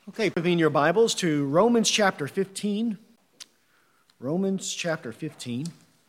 Okay, open your Bibles to Romans chapter 15. Romans chapter 15.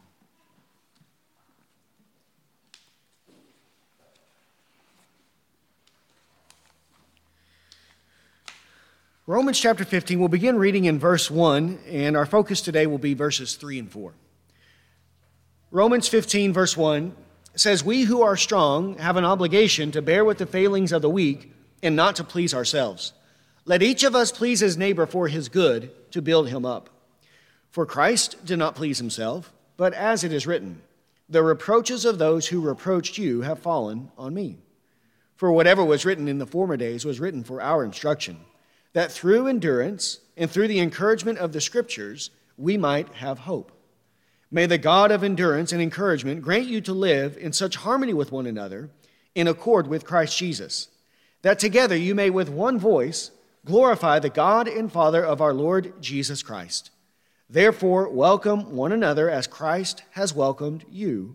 Romans chapter 15, we'll begin reading in verse 1, and our focus today will be verses 3 and 4. Romans 15, verse 1 says, "We who are strong have an obligation to bear with the failings of the weak and not to please ourselves. Let each of us please his neighbor for his good, to build him up. For Christ did not please himself, but as it is written, the reproaches of those who reproached you have fallen on me. For whatever was written in the former days was written for our instruction, that through endurance and through the encouragement of the Scriptures we might have hope. May the God of endurance and encouragement grant you to live in such harmony with one another, in accord with Christ Jesus, that together you may with one voice glorify the God and Father of our Lord Jesus Christ. Therefore, welcome one another as Christ has welcomed you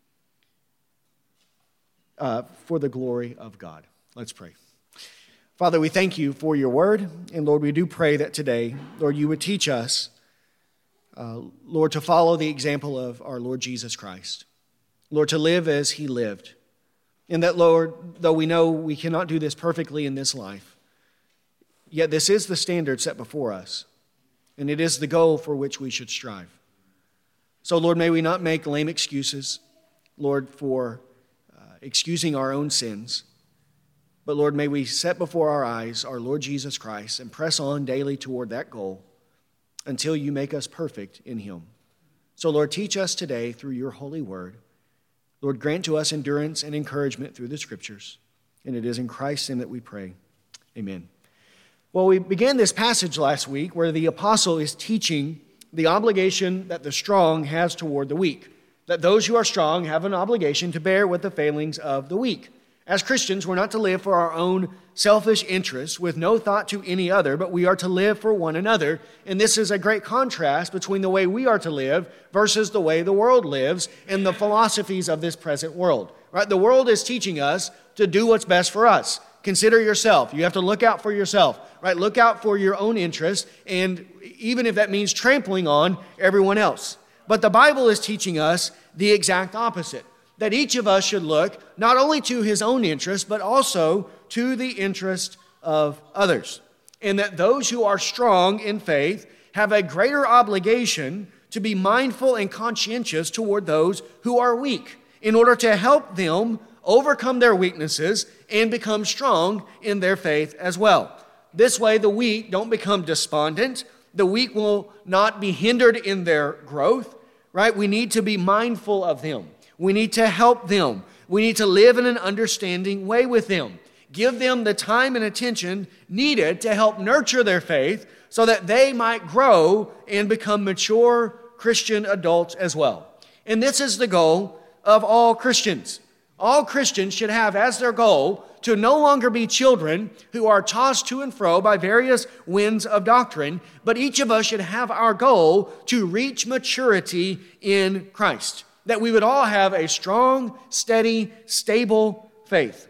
for the glory of God." Let's pray. Father, we thank you for your word. And Lord, we do pray that today, Lord, you would teach us, Lord, to follow the example of our Lord Jesus Christ. Lord, to live as he lived. And that, Lord, though we know we cannot do this perfectly in this life, yet this is the standard set before us, and it is the goal for which we should strive. So, Lord, may we not make lame excuses, Lord, for excusing our own sins, but, Lord, may we set before our eyes our Lord Jesus Christ and press on daily toward that goal until you make us perfect in him. So, Lord, teach us today through your holy word. Lord, grant to us endurance and encouragement through the Scriptures, and it is in Christ's name that we pray. Amen. Well, we began this passage last week where the apostle is teaching the obligation that the strong has toward the weak, that those who are strong have an obligation to bear with the failings of the weak. As Christians, we're not to live for our own selfish interests with no thought to any other, but we are to live for one another. And this is a great contrast between the way we are to live versus the way the world lives and the philosophies of this present world. Right? The world is teaching us to do what's best for us. Consider yourself. You have to look out for yourself, right? Look out for your own interests, and even if that means trampling on everyone else. But the Bible is teaching us the exact opposite, that each of us should look not only to his own interest, but also to the interest of others. And that those who are strong in faith have a greater obligation to be mindful and conscientious toward those who are weak in order to help them overcome their weaknesses and become strong in their faith as well. This way, the weak don't become despondent. The weak will not be hindered in their growth, right? We need to be mindful of them. We need to help them. We need to live in an understanding way with them. Give them the time and attention needed to help nurture their faith so that they might grow and become mature Christian adults as well. And this is the goal of all Christians. All Christians should have as their goal to no longer be children who are tossed to and fro by various winds of doctrine, but each of us should have our goal to reach maturity in Christ, that we would all have a strong, steady, stable faith.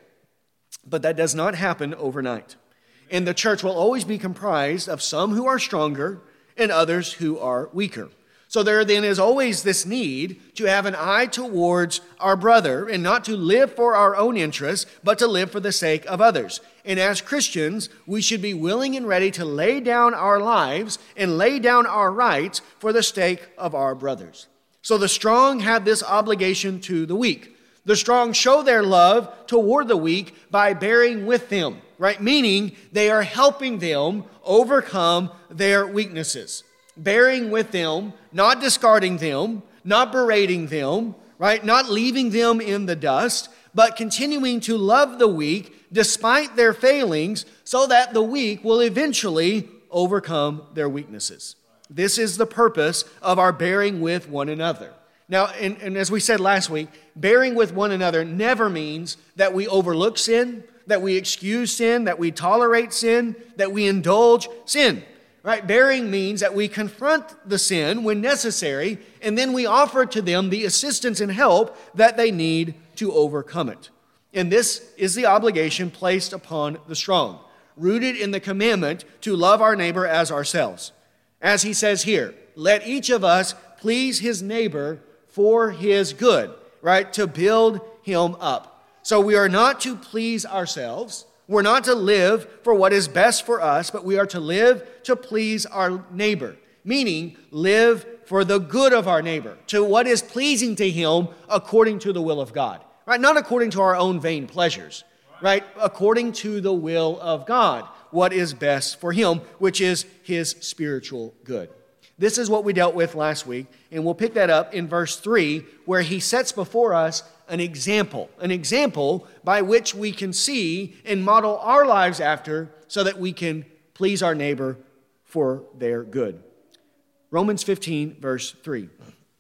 But that does not happen overnight. And the church will always be comprised of some who are stronger and others who are weaker. So there then is always this need to have an eye towards our brother and not to live for our own interests, but to live for the sake of others. And as Christians, we should be willing and ready to lay down our lives and lay down our rights for the sake of our brothers. So the strong have this obligation to the weak. The strong show their love toward the weak by bearing with them, right? Meaning they are helping them overcome their weaknesses. Bearing with them, not discarding them, not berating them, right? Not leaving them in the dust, but continuing to love the weak despite their failings so that the weak will eventually overcome their weaknesses. This is the purpose of our bearing with one another. Now, and as we said last week, bearing with one another never means that we overlook sin, that we excuse sin, that we tolerate sin, that we indulge sin. Right? Bearing means that we confront the sin when necessary, and then we offer to them the assistance and help that they need to overcome it. And this is the obligation placed upon the strong. rooted in the commandment to love our neighbor as ourselves. As he says here, let each of us please his neighbor for his good, right? To build him up. So we are not to please ourselves. We're not to live for what is best for us, but we are to live to please our neighbor, meaning live for the good of our neighbor, to what is pleasing to him according to the will of God, right? Not according to our own vain pleasures, right? According to the will of God, what is best for him, which is his spiritual good. This is what we dealt with last week, and we'll pick that up in verse 3, where he sets before us an example by which we can see and model our lives after so that we can please our neighbor for their good. Romans 15, verse 3.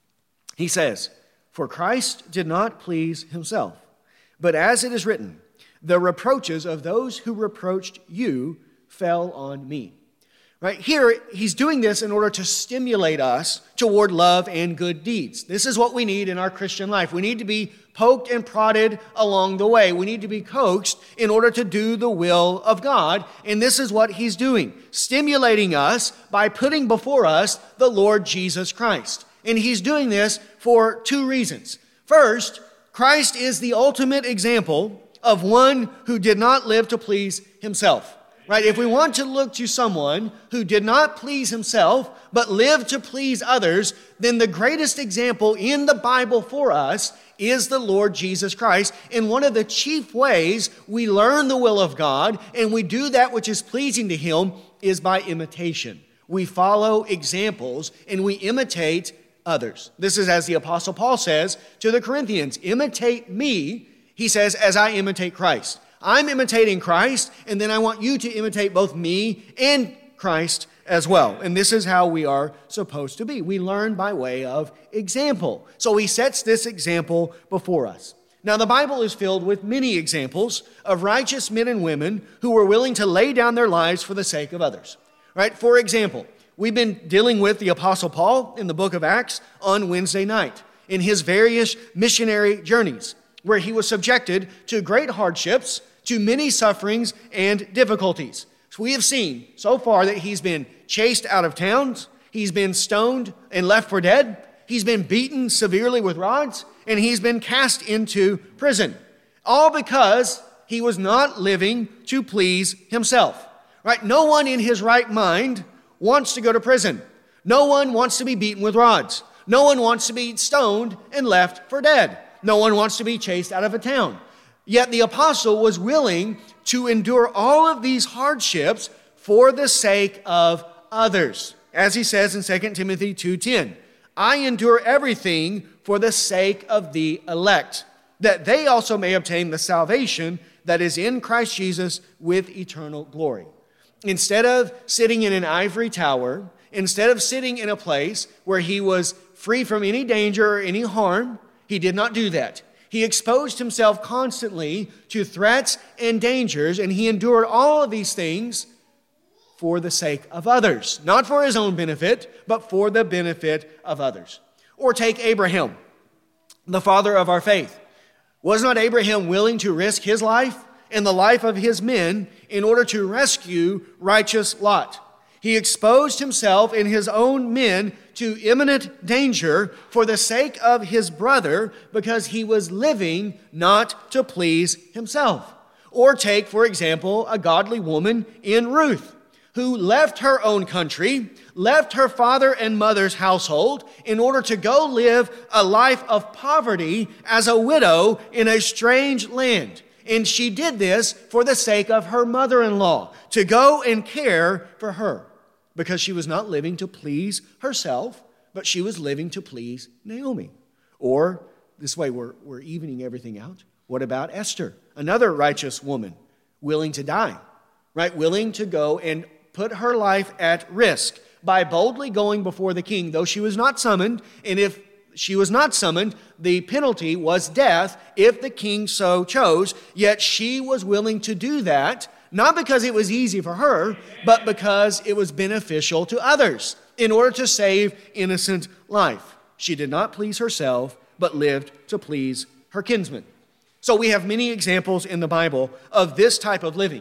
He says, "For Christ did not please himself, but as it is written, the reproaches of those who reproached you fell on me." Right here, he's doing this in order to stimulate us toward love and good deeds. This is what we need in our Christian life. We need to be poked and prodded along the way. We need to be coaxed in order to do the will of God. And this is what he's doing, stimulating us by putting before us the Lord Jesus Christ. And he's doing this for two reasons. First, Christ is the ultimate example of one who did not live to please himself. Right? If we want to look to someone who did not please himself, but lived to please others, then the greatest example in the Bible for us is the Lord Jesus Christ. And one of the chief ways we learn the will of God and we do that which is pleasing to him is by imitation. We follow examples and we imitate others. This is as the Apostle Paul says to the Corinthians, imitate me, he says, as I imitate Christ. I'm imitating Christ, and then I want you to imitate both me and Christ as well. And this is how we are supposed to be. We learn by way of example. So he sets this example before us. Now, the Bible is filled with many examples of righteous men and women who were willing to lay down their lives for the sake of others. Right? For example, we've been dealing with the Apostle Paul in the book of Acts on Wednesday night in his various missionary journeys, where he was subjected to great hardships, to many sufferings and difficulties. So we have seen so far that he's been chased out of towns, he's been stoned and left for dead, he's been beaten severely with rods, and he's been cast into prison. All because he was not living to please himself. Right? No one in his right mind wants to go to prison. No one wants to be beaten with rods. No one wants to be stoned and left for dead. No one wants to be chased out of a town. Yet the apostle was willing to endure all of these hardships for the sake of others. As he says in 2 Timothy 2:10, I endure everything for the sake of the elect, that they also may obtain the salvation that is in Christ Jesus with eternal glory. Instead of sitting in an ivory tower, instead of sitting in a place where he was free from any danger or any harm, he did not do that. He exposed himself constantly to threats and dangers, and he endured all of these things for the sake of others. Not for his own benefit, but for the benefit of others. Or take Abraham, the father of our faith. Was not Abraham willing to risk his life and the life of his men in order to rescue righteous Lot? He exposed himself and his own men to imminent danger for the sake of his brother because he was living not to please himself. Or take, for example, a godly woman in Ruth, who left her own country, left her father and mother's household in order to go live a life of poverty as a widow in a strange land. And she did this for the sake of her mother-in-law, to go and care for her, because she was not living to please herself, but she was living to please Naomi. Or, this way we're evening everything out. What about Esther, another righteous woman, willing to die, right? Willing to go and put her life at risk by boldly going before the king, though she was not summoned, and if she was not summoned, the penalty was death if the king so chose, yet she was willing to do that, not because it was easy for her, but because it was beneficial to others in order to save innocent life. She did not please herself, but lived to please her kinsman. So we have many examples in the Bible of this type of living.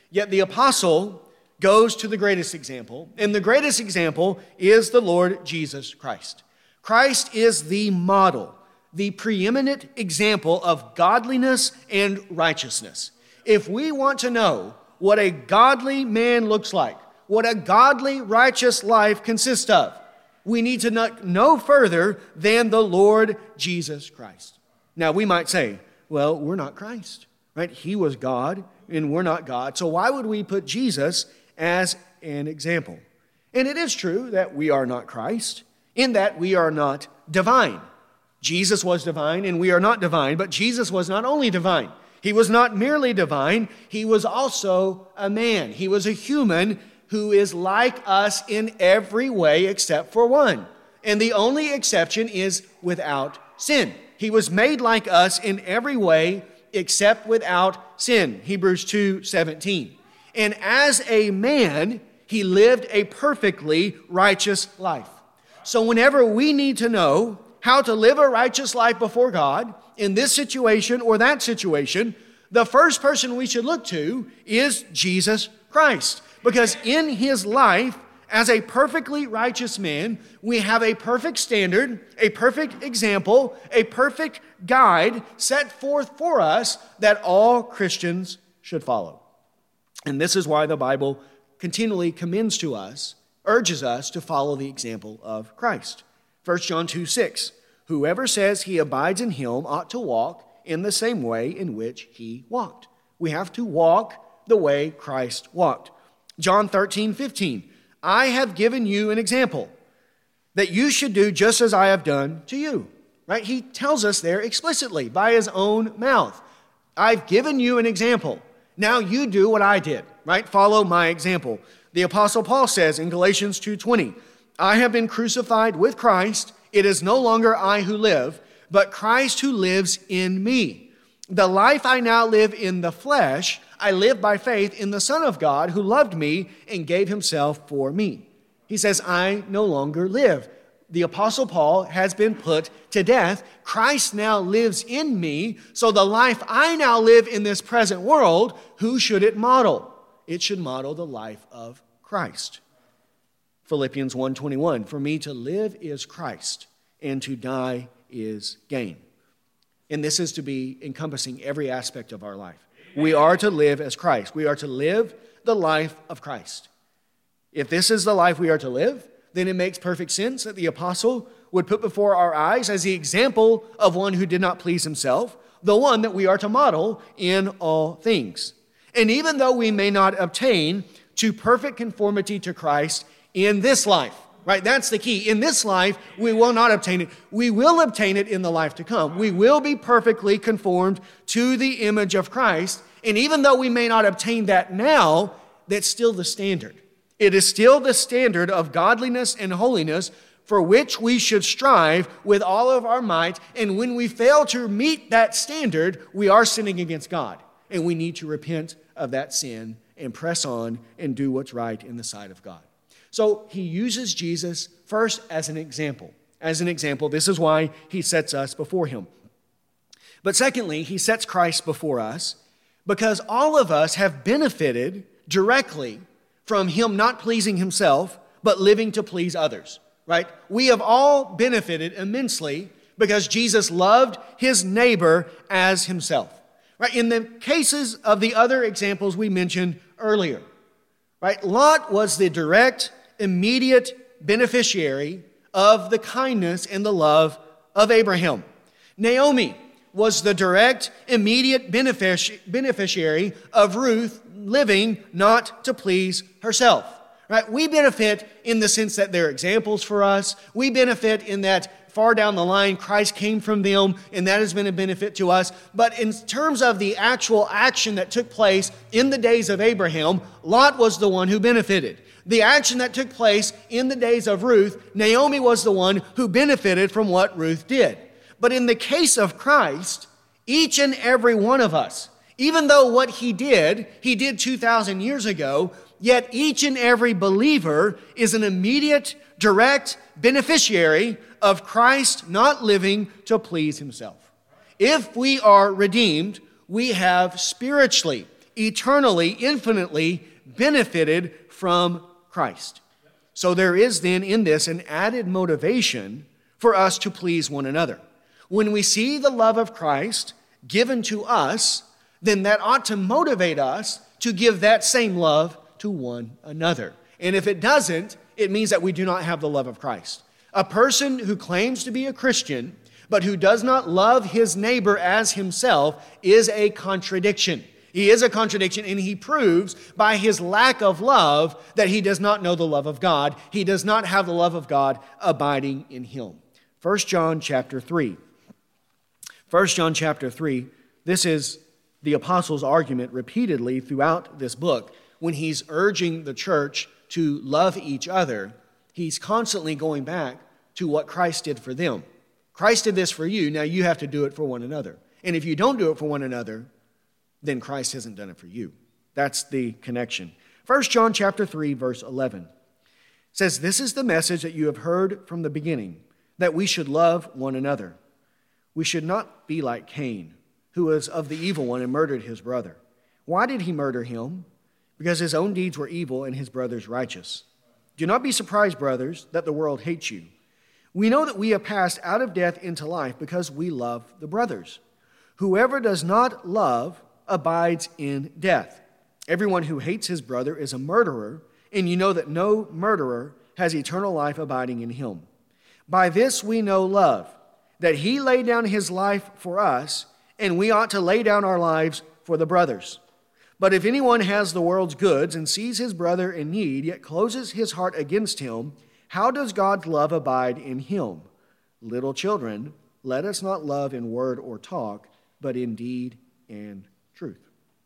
Yet the apostle goes to the greatest example, and the greatest example is the Lord Jesus Christ. Christ is the model, the preeminent example of godliness and righteousness. If we want to know what a godly man looks like, what a godly, righteous life consists of, we need to look no further than the Lord Jesus Christ. Now, we might say, well, we're not Christ, right? He was God, and we're not God. So why would we put Jesus as an example? And it is true that we are not Christ, in that we are not divine. Jesus was divine, and we are not divine, but Jesus was not only divine. He was not merely divine, he was also a man. He was a human who is like us in every way except for one. And the only exception is without sin. He was made like us in every way except without sin. Hebrews 2:17. And as a man, he lived a perfectly righteous life. So whenever we need to know how to live a righteous life before God in this situation or that situation, the first person we should look to is Jesus Christ. Because in his life, as a perfectly righteous man, we have a perfect standard, a perfect example, a perfect guide set forth for us that all Christians should follow. And this is why the Bible continually commends to us, urges us to follow the example of Christ. 1 John 2:6, whoever says he abides in him ought to walk in the same way in which he walked. We have to walk the way Christ walked. John 13:15, I have given you an example that you should do just as I have done to you. Right? He tells us there explicitly by his own mouth. I've given you an example. Now you do what I did, right? Follow my example. The Apostle Paul says in Galatians 2:20, I have been crucified with Christ. It is no longer I who live, but Christ who lives in me. The life I now live in the flesh, I live by faith in the Son of God who loved me and gave himself for me. He says, I no longer live. The Apostle Paul has been put to death. Christ now lives in me. So the life I now live in this present world, who should it model? It should model the life of Christ. Philippians 1:21, for me to live is Christ, and to die is gain. And this is to be encompassing every aspect of our life. We are to live as Christ. We are to live the life of Christ. If this is the life we are to live, then it makes perfect sense that the apostle would put before our eyes as the example of one who did not please himself, the one that we are to model in all things. And even though we may not obtain to perfect conformity to Christ in this life, right? That's the key. In this life, we will not obtain it. We will obtain it in the life to come. We will be perfectly conformed to the image of Christ. And even though we may not obtain that now, that's still the standard. It is still the standard of godliness and holiness for which we should strive with all of our might. And when we fail to meet that standard, we are sinning against God. And we need to repent of that sin and press on and do what's right in the sight of God. So he uses Jesus first as an example. As an example, this is why he sets us before him. But secondly, he sets Christ before us because all of us have benefited directly from him not pleasing himself, but living to please others, right? We have all benefited immensely because Jesus loved his neighbor as himself, right? In the cases of the other examples we mentioned earlier, right? Lot was the direct, immediate beneficiary of the kindness and the love of Abraham. Naomi was the direct, immediate beneficiary of Ruth living not to please herself. Right? We benefit in the sense that they're examples for us. We benefit in that far down the line, Christ came from them, and that has been a benefit to us. But in terms of the actual action that took place in the days of Abraham, Lot was the one who benefited. The action that took place in the days of Ruth, Naomi was the one who benefited from what Ruth did. But in the case of Christ, each and every one of us, even though what he did 2,000 years ago, yet each and every believer is an immediate, direct beneficiary of Christ not living to please himself. If we are redeemed, we have spiritually, eternally, infinitely benefited from Christ. So there is then in this an added motivation for us to please one another. When we see the love of Christ given to us, then that ought to motivate us to give that same love to one another. And if it doesn't, it means that we do not have the love of Christ. A person who claims to be a Christian, but who does not love his neighbor as himself, is a contradiction. He is a contradiction, and he proves by his lack of love that he does not know the love of God. He does not have the love of God abiding in him. 1 John chapter 3. 1 John chapter 3, this is the apostle's argument repeatedly throughout this book. When he's urging the church to love each other, he's constantly going back to what Christ did for them. Christ did this for you, now you have to do it for one another. And if you don't do it for one another, then Christ hasn't done it for you. That's the connection. 1 John chapter 3, verse 11 says, "This is the message that you have heard from the beginning, that we should love one another. We should not be like Cain, who was of the evil one and murdered his brother. Why did he murder him? Because his own deeds were evil and his brother's righteous. Do not be surprised, brothers, that the world hates you. We know that we have passed out of death into life because we love the brothers. Whoever does not love abides in death. Everyone who hates his brother is a murderer, and you know that no murderer has eternal life abiding in him. By this we know love, that he laid down his life for us, and we ought to lay down our lives for the brothers. But if anyone has the world's goods and sees his brother in need, yet closes his heart against him, how does God's love abide in him? Little children, let us not love in word or talk, but in deed and truth."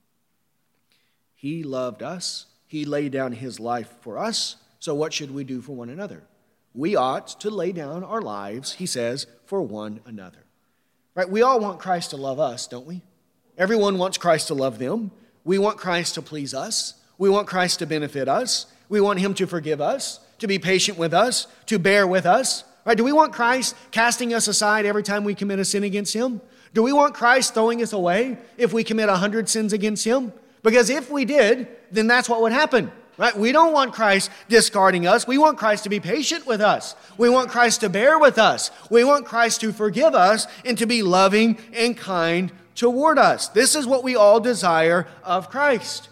He loved us. He laid down his life for us. So what should we do for one another? We ought to lay down our lives, he says, for one another. Right? We all want Christ to love us, don't we? Everyone wants Christ to love them. We want Christ to please us. We want Christ to benefit us. We want him to forgive us, to be patient with us, to bear with us. Right? Do we want Christ casting us aside every time we commit a sin against him? Do we want Christ throwing us away if we commit 100 sins against him? Because if we did, then that's what would happen. Right? We don't want Christ discarding us. We want Christ to be patient with us. We want Christ to bear with us. We want Christ to forgive us and to be loving and kind toward us. This is what we all desire of Christ.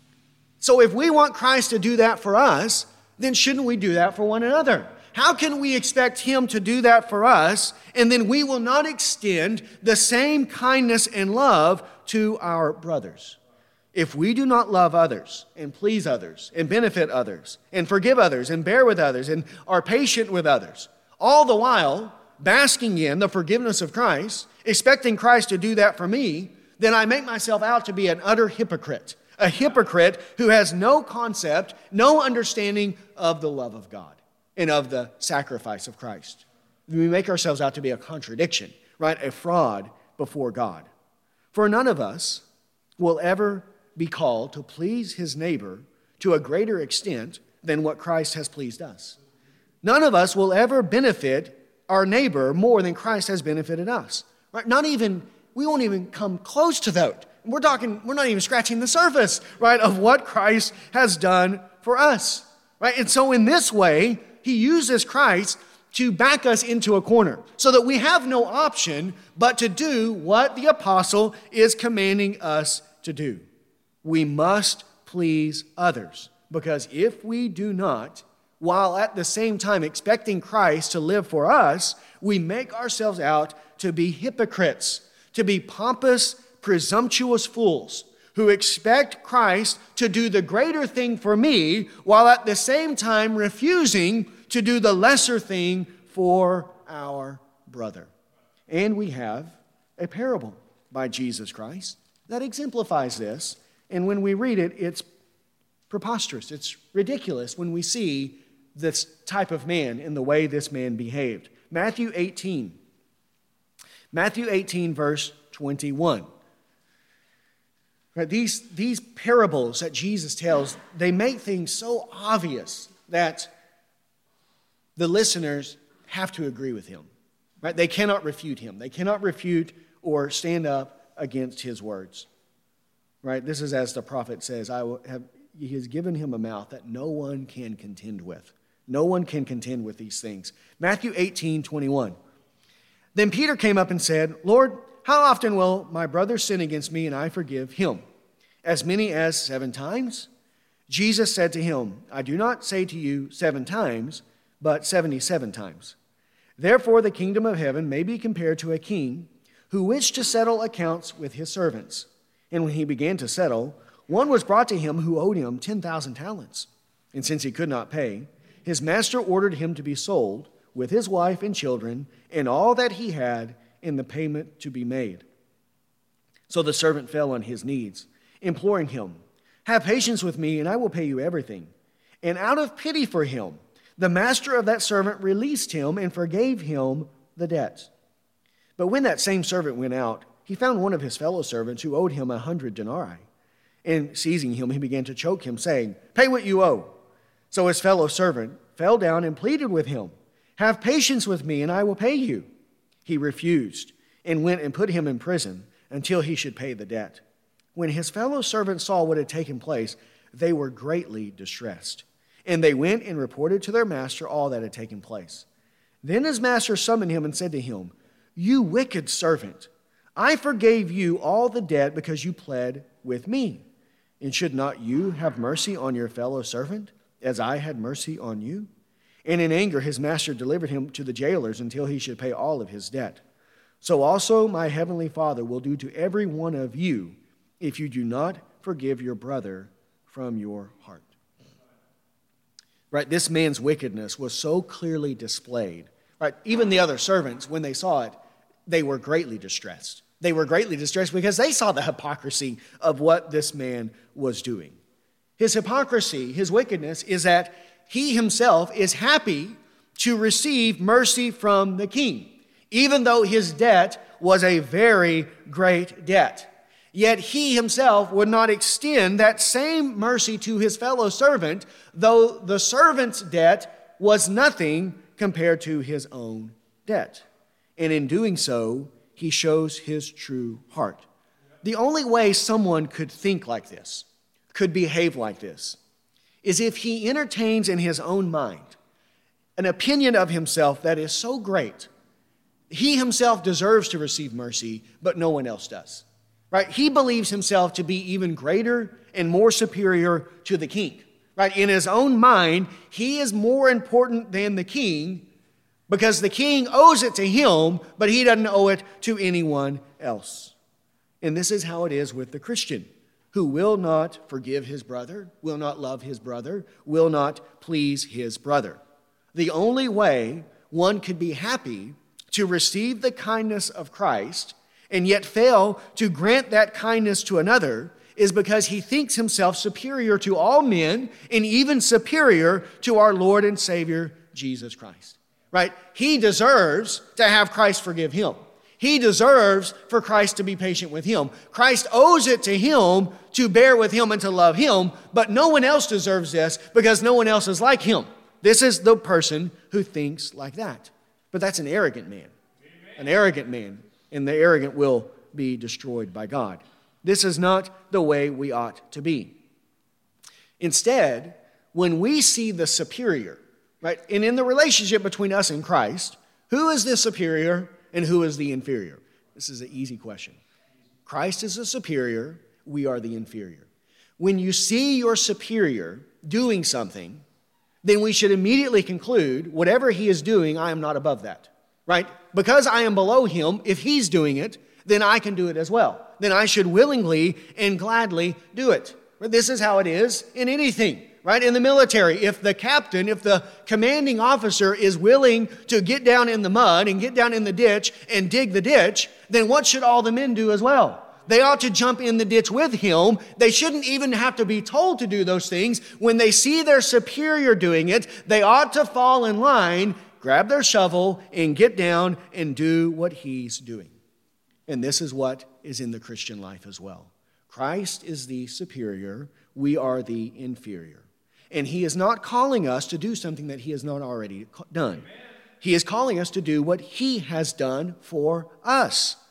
So if we want Christ to do that for us, then shouldn't we do that for one another? How can we expect him to do that for us, and then we will not extend the same kindness and love to our brothers? If we do not love others and please others and benefit others and forgive others and bear with others and are patient with others, all the while basking in the forgiveness of Christ, expecting Christ to do that for me, then I make myself out to be an utter hypocrite. A hypocrite who has no concept, no understanding of the love of God and of the sacrifice of Christ. We make ourselves out to be a contradiction, right? A fraud before God. For none of us will ever be called to please his neighbor to a greater extent than what Christ has pleased us. None of us will ever benefit our neighbor more than Christ has benefited us. Right? We won't even come close to that. We're not even scratching the surface, right, of what Christ has done for us. Right? And so in this way, he uses Christ to back us into a corner so that we have no option but to do what the apostle is commanding us to do. We must please others, because if we do not, while at the same time expecting Christ to live for us, we make ourselves out to be hypocrites, to be pompous, presumptuous fools who expect Christ to do the greater thing for me, while at the same time refusing to do the lesser thing for our brother. And we have a parable by Jesus Christ that exemplifies this. And when we read it, it's preposterous. It's ridiculous when we see this type of man and the way this man behaved. Matthew 18, verse 21. Right, these parables that Jesus tells, they make things so obvious that the listeners have to agree with him. Right? They cannot refute him. They cannot refute or stand up against his words. right? This is as the prophet says, he has given him a mouth that no one can contend with. No one can contend with these things. Matthew 18:21. Then Peter came up and said, Lord, how often will my brother sin against me and I forgive him? As many as 7 times? Jesus said to him, I do not say to you 7 times, but 77 times. Therefore the kingdom of heaven may be compared to a king who wished to settle accounts with his servants. And when he began to settle, one was brought to him who owed him 10,000 talents. And since he could not pay, his master ordered him to be sold with his wife and children and all that he had, and the payment to be made. So the servant fell on his knees, imploring him, have patience with me, and I will pay you everything. And out of pity for him, the master of that servant released him and forgave him the debt. But when that same servant went out, he found one of his fellow servants who owed him 100 denarii. And seizing him, he began to choke him, saying, pay what you owe. So his fellow servant fell down and pleaded with him, have patience with me, and I will pay you. He refused and went and put him in prison until he should pay the debt. When his fellow servants saw what had taken place, they were greatly distressed. And they went and reported to their master all that had taken place. Then his master summoned him and said to him, you wicked servant, I forgave you all the debt because you pled with me. And should not you have mercy on your fellow servant, as I had mercy on you? And in anger his master delivered him to the jailers until he should pay all of his debt. So also my heavenly Father will do to every one of you if you do not forgive your brother from your heart. Right, this man's wickedness was so clearly displayed. Right, even the other servants, when they saw it, they were greatly distressed. They were greatly distressed because they saw the hypocrisy of what this man was doing. His hypocrisy, his wickedness, is that he himself is happy to receive mercy from the king, even though his debt was a very great debt. Yet he himself would not extend that same mercy to his fellow servant, though the servant's debt was nothing compared to his own debt. And in doing so, he shows his true heart. The only way someone could think like this, could behave like this, is if he entertains in his own mind an opinion of himself that is so great, he himself deserves to receive mercy, but no one else does. Right? He believes himself to be even greater and more superior to the king. Right? In his own mind, he is more important than the king because the king owes it to him, but he doesn't owe it to anyone else. And this is how it is with the Christian, who will not forgive his brother, will not love his brother, will not please his brother. The only way one could be happy to receive the kindness of Christ and yet fail to grant that kindness to another is because he thinks himself superior to all men and even superior to our Lord and Savior, Jesus Christ. Right? He deserves to have Christ forgive him. He deserves for Christ to be patient with him. Christ owes it to him to bear with him and to love him, but no one else deserves this because no one else is like him. This is the person who thinks like that. But that's an arrogant man. An arrogant man. And the arrogant will be destroyed by God. This is not the way we ought to be. Instead, when we see the superior, right, and in the relationship between us and Christ, who is the superior and who is the inferior? This is an easy question. Christ is the superior, we are the inferior. When you see your superior doing something, then we should immediately conclude, whatever he is doing, I am not above that. Right? Because I am below him, if he's doing it, then I can do it as well. Then I should willingly and gladly do it. This is how it is in anything, right? In the military, if the captain, if the commanding officer is willing to get down in the mud and get down in the ditch and dig the ditch, then what should all the men do as well? They ought to jump in the ditch with him. They shouldn't even have to be told to do those things. When they see their superior doing it, they ought to fall in line, grab their shovel, and get down and do what he's doing. And this is what is in the Christian life as well. Christ is the superior. We are the inferior. And he is not calling us to do something that he has not already done. He is calling us to do what he has done for us.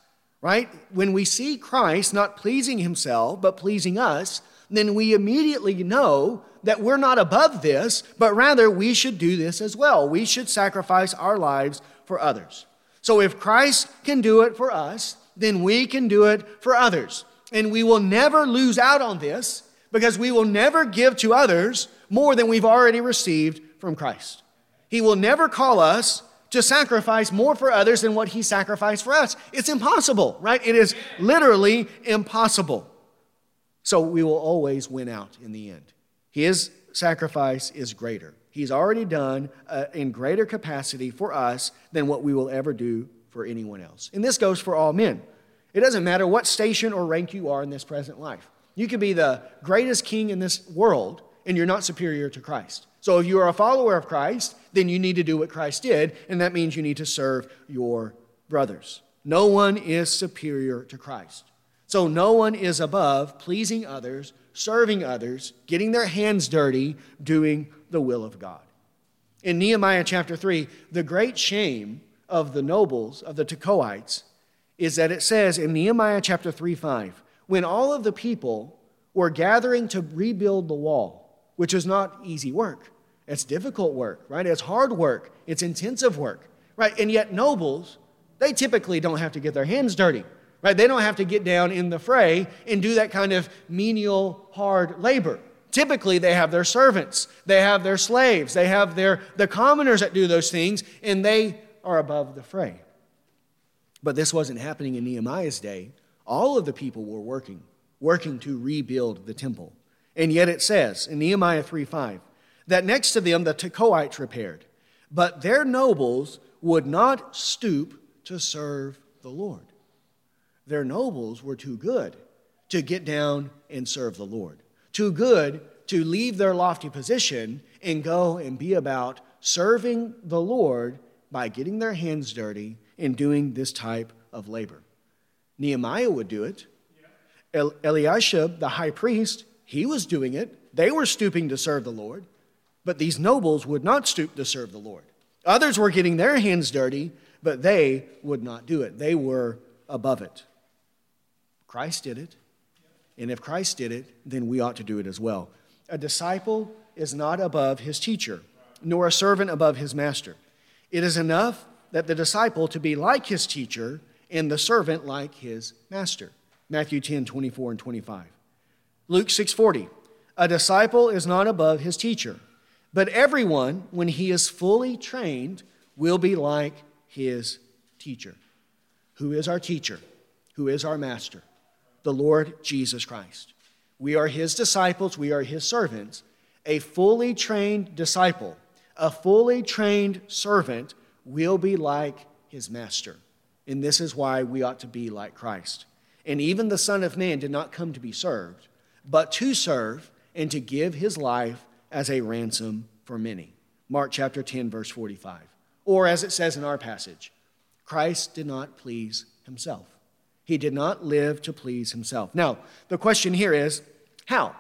right? When we see Christ not pleasing himself, but pleasing us, then we immediately know that we're not above this, but rather we should do this as well. We should sacrifice our lives for others. So if Christ can do it for us, then we can do it for others. And we will never lose out on this because we will never give to others more than we've already received from Christ. He will never call us to sacrifice more for others than what he sacrificed for us. It's impossible, right? It is literally impossible. So we will always win out in the end. His sacrifice is greater. He's already done in greater capacity for us than what we will ever do for anyone else. And this goes for all men. It doesn't matter what station or rank you are in this present life. You could be the greatest king in this world, and you're not superior to Christ. So if you are a follower of Christ, then you need to do what Christ did, and that means you need to serve your brothers. No one is superior to Christ. So no one is above pleasing others, serving others, getting their hands dirty, doing the will of God. In Nehemiah chapter 3, the great shame of the nobles, of the Tekoites, is that it says in Nehemiah chapter 3:5, when all of the people were gathering to rebuild the wall, which is not easy work. It's difficult work, right? It's hard work. It's intensive work, right? And yet nobles, they typically don't have to get their hands dirty, right? They don't have to get down in the fray and do that kind of menial, hard labor. Typically, they have their servants. They have their slaves. They have the commoners that do those things, and they are above the fray. But this wasn't happening in Nehemiah's day. All of the people were working to rebuild the temple. And yet it says in Nehemiah 3:5 that next to them the Tekoites repaired, but their nobles would not stoop to serve the Lord. Their nobles were too good to get down and serve the Lord, too good to leave their lofty position and go and be about serving the Lord by getting their hands dirty and doing this type of labor. Nehemiah would do it. Eliashib, the high priest, he was doing it. They were stooping to serve the Lord, but these nobles would not stoop to serve the Lord. Others were getting their hands dirty, but they would not do it. They were above it. Christ did it, and if Christ did it, then we ought to do it as well. A disciple is not above his teacher, nor a servant above his master. It is enough that the disciple to be like his teacher and the servant like his master. Matthew 10:24 and 25. Luke 6:40. A disciple is not above his teacher, but everyone, when he is fully trained, will be like his teacher. Who is our teacher? Who is our master? The Lord Jesus Christ. We are his disciples. We are his servants. A fully trained disciple, a fully trained servant will be like his master. And this is why we ought to be like Christ. And even the Son of Man did not come to be served, but to serve and to give his life as a ransom for many. Mark chapter 10, verse 45. Or as it says in our passage, Christ did not please himself. He did not live to please himself. Now, the question here is, how?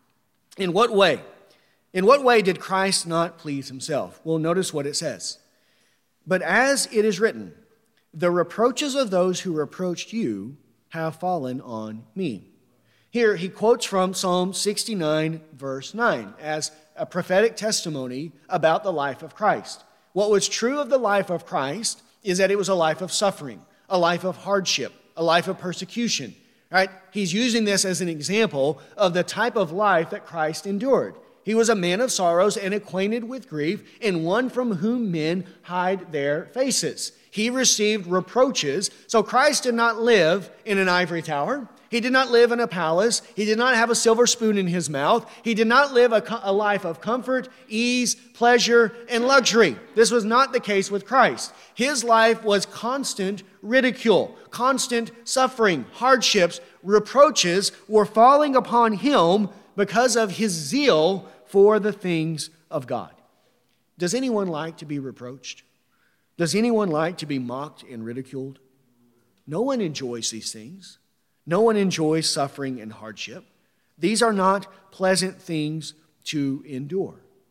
In what way? In what way did Christ not please himself? Well, notice what it says. But as it is written, the reproaches of those who reproached you have fallen on me. Here he quotes from Psalm 69, verse 9, as a prophetic testimony about the life of Christ. What was true of the life of Christ is that it was a life of suffering, a life of hardship, a life of persecution. Right? He's using this as an example of the type of life that Christ endured. He was a man of sorrows and acquainted with grief, and one from whom men hide their faces. He received reproaches. So Christ did not live in an ivory tower. He did not live in a palace. He did not have a silver spoon in his mouth. He did not live a life of comfort, ease, pleasure, and luxury. This was not the case with Christ. His life was constant ridicule, constant suffering, hardships, reproaches were falling upon him because of his zeal for the things of God. Does anyone like to be reproached? Does anyone like to be mocked and ridiculed? No one enjoys these things. No one enjoys suffering and hardship. These are not pleasant things to endure.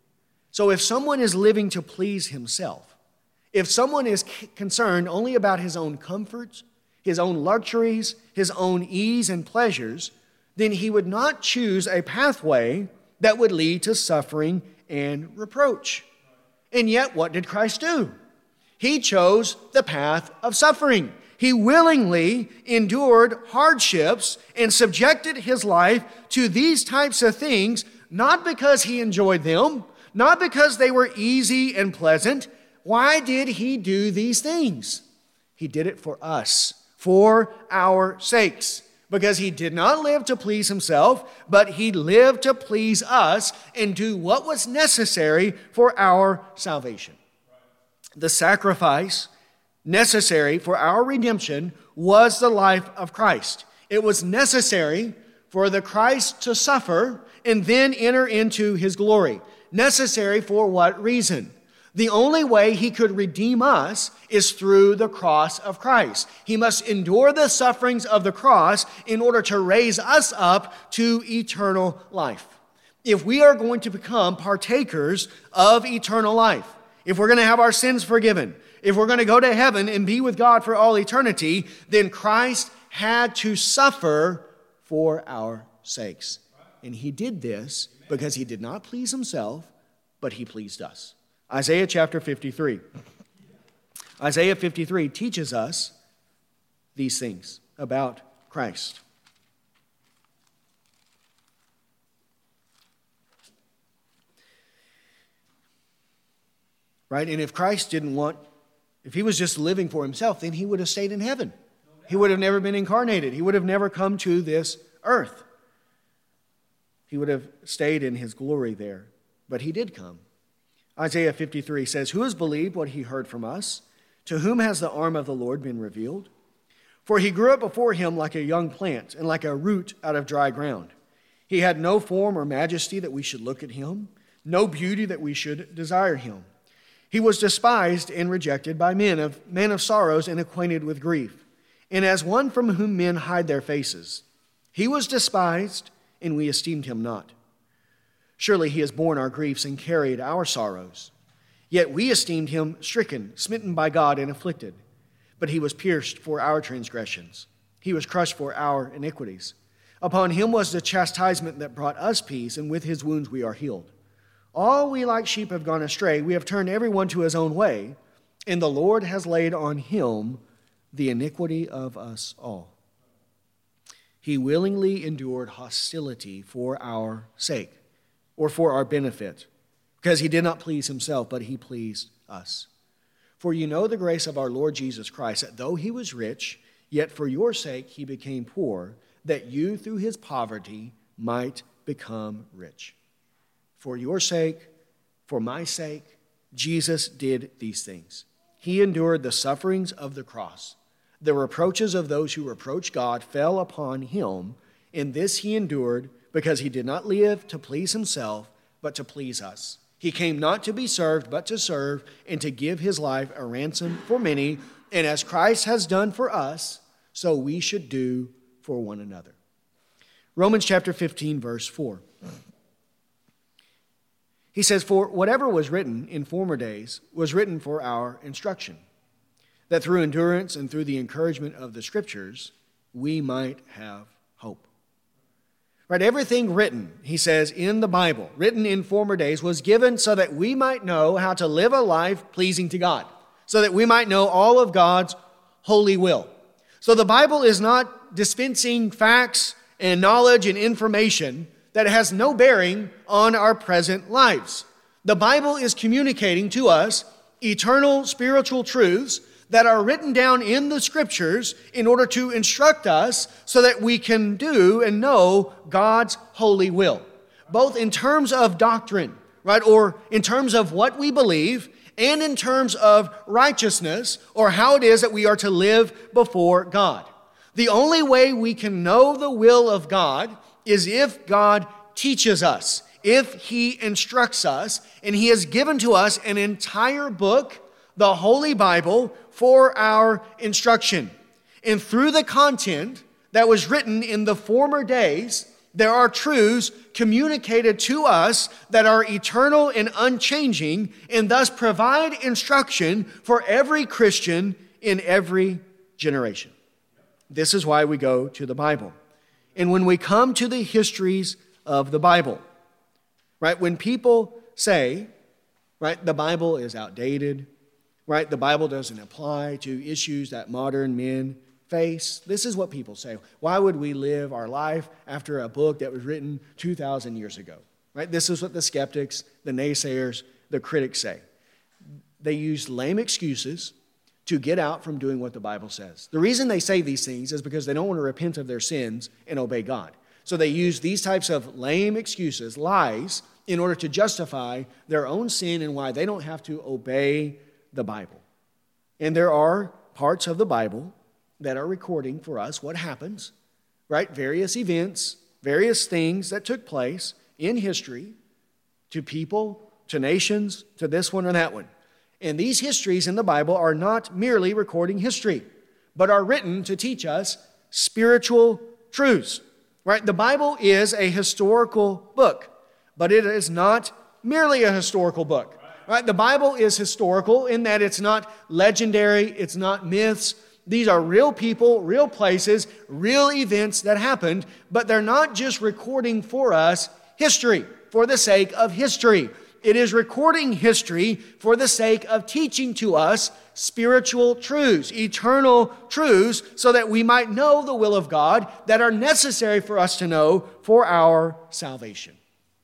So if someone is living to please himself, if someone is concerned only about his own comforts, his own luxuries, his own ease and pleasures, then he would not choose a pathway that would lead to suffering and reproach. And yet, what did Christ do? He chose the path of suffering. He willingly endured hardships and subjected his life to these types of things, not because he enjoyed them, not because they were easy and pleasant. Why did he do these things? He did it for us, for our sakes, because he did not live to please himself, but he lived to please us and do what was necessary for our salvation. The sacrifice necessary for our redemption was the life of Christ. It was necessary for the Christ to suffer and then enter into his glory. Necessary for what reason? The only way he could redeem us is through the cross of Christ. He must endure the sufferings of the cross in order to raise us up to eternal life. If we are going to become partakers of eternal life, if we're going to have our sins forgiven, if we're going to go to heaven and be with God for all eternity, then Christ had to suffer for our sakes. And he did this because he did not please himself, but he pleased us. Isaiah chapter 53. Isaiah 53 teaches us these things about Christ. Right? And if Christ if he was just living for himself, then he would have stayed in heaven. He would have never been incarnated. He would have never come to this earth. He would have stayed in his glory there. But he did come. Isaiah 53 says, "Who has believed what he heard from us? To whom has the arm of the Lord been revealed? For he grew up before him like a young plant and like a root out of dry ground. He had no form or majesty that we should look at him, no beauty that we should desire him. He was despised and rejected by men of sorrows and acquainted with grief, and as one from whom men hide their faces. He was despised, and we esteemed him not. Surely he has borne our griefs and carried our sorrows. Yet we esteemed him stricken, smitten by God, and afflicted. But he was pierced for our transgressions. He was crushed for our iniquities. Upon him was the chastisement that brought us peace, and with his wounds we are healed. All we like sheep have gone astray. We have turned everyone to his own way, and the Lord has laid on him the iniquity of us all. He willingly endured hostility for our sake, or for our benefit, because he did not please himself, but he pleased us. For you know the grace of our Lord Jesus Christ, that though he was rich, yet for your sake he became poor, that you through his poverty might become rich. For your sake, for my sake, Jesus did these things. He endured the sufferings of the cross. The reproaches of those who reproach God fell upon him, and this he endured because he did not live to please himself, but to please us. He came not to be served, but to serve, and to give his life a ransom for many. And as Christ has done for us, so we should do for one another." Romans chapter 15, verse 4. He says, "For whatever was written in former days was written for our instruction, that through endurance and through the encouragement of the Scriptures, we might have hope." Right, everything written, he says, in the Bible, written in former days, was given so that we might know how to live a life pleasing to God, so that we might know all of God's holy will. So the Bible is not dispensing facts and knowledge and information that has no bearing on our present lives. The Bible is communicating to us eternal spiritual truths that are written down in the Scriptures in order to instruct us so that we can do and know God's holy will, both in terms of doctrine, right, or in terms of what we believe, and in terms of righteousness, or how it is that we are to live before God. The only way we can know the will of God is if God teaches us, if he instructs us, and he has given to us an entire book, the Holy Bible, for our instruction. And through the content that was written in the former days, there are truths communicated to us that are eternal and unchanging, and thus provide instruction for every Christian in every generation. This is why we go to the Bible. And when we come to the histories of the Bible, right, when people say, right, the Bible is outdated, right, the Bible doesn't apply to issues that modern men face, this is what people say. Why would we live our life after a book that was written 2,000 years ago? Right? This is what the skeptics, the naysayers, the critics say. They use lame excuses to get out from doing what the Bible says. The reason they say these things is because they don't want to repent of their sins and obey God. So they use these types of lame excuses, lies, in order to justify their own sin and why they don't have to obey the Bible. And there are parts of the Bible that are recording for us what happens, right? Various events, various things that took place in history to people, to nations, to this one or that one. And these histories in the Bible are not merely recording history, but are written to teach us spiritual truths, right? The Bible is a historical book, but it is not merely a historical book, right? The Bible is historical in that it's not legendary, it's not myths. These are real people, real places, real events that happened, but they're not just recording for us history for the sake of history. It is recording history for the sake of teaching to us spiritual truths, eternal truths, so that we might know the will of God that are necessary for us to know for our salvation.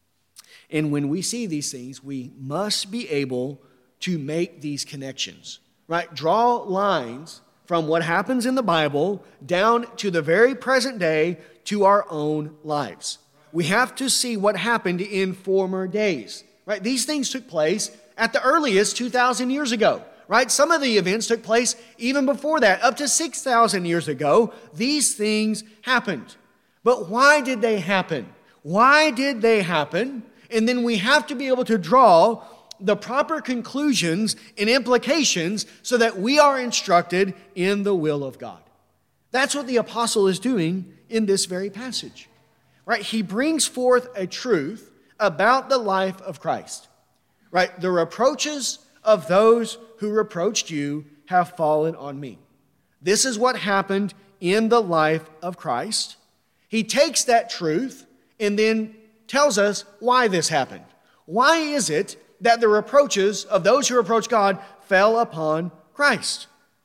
And when we see these things, we must be able to make these connections, right? Draw lines from what happens in the Bible down to the very present day to our own lives. We have to see what happened in former days, right? These things took place at the earliest 2,000 years ago, right? Some of the events took place even before that, up to 6,000 years ago. These things happened. But why did they happen? Why did they happen? And then we have to be able to draw the proper conclusions and implications so that we are instructed in the will of God. That's what the apostle is doing in this very passage, right? He brings forth a truth about the life of Christ, right? The reproaches of those who reproached you have fallen on me. This is what happened in the life of Christ. He takes that truth and then tells us why this happened. Why is it that the reproaches of those who reproach God fell upon Christ?